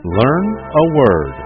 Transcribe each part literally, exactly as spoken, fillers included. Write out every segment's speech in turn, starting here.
Learn a word.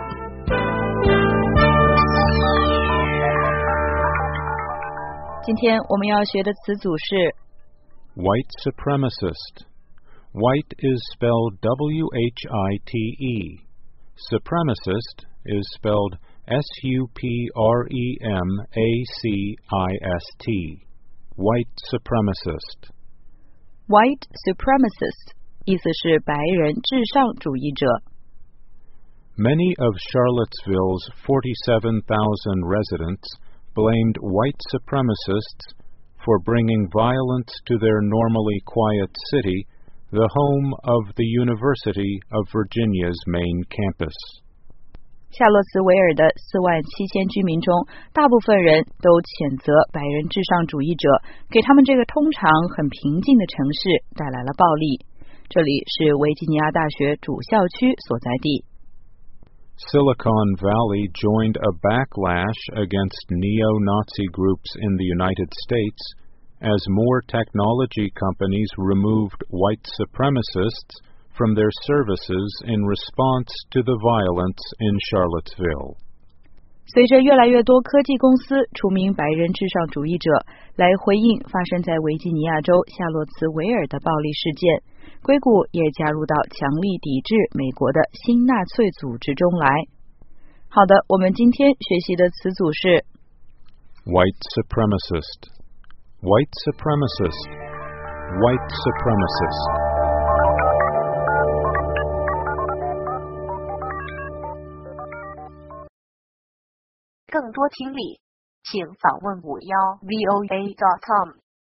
White supremacist. White is spelled W H I T E. Supremacist is spelled S U P R E M A C I S T. White supremacist. White supremacist 意思是白人至上主义者。 Many of Charlottesville's forty-seven thousand residents blamed white supremacists for bringing violence to their normally quiet city, the home of the University of Virginia's main campus. 夏洛茨维尔的四万七千居民中，大部分人都谴责白人至上主义者给他们这个通常很平静的城市带来了暴力。这里是维吉尼亚大学主校区所在地。 Silicon Valley joined a backlash against neo-Nazi groups in the United States as more technology companies removed white supremacists from their services in response to the violence in Charlottesville. 随着越来越多科技公司除名白人至上主义者，来回应发生在维吉尼亚州夏洛茨维尔的暴力事件，硅谷也加入到强力抵制美国的新纳粹组织中来。好的，我们今天学习的词组是 White supremacist. White supremacist. White supremacist. 更多听力，请访问五幺 V O A dot com。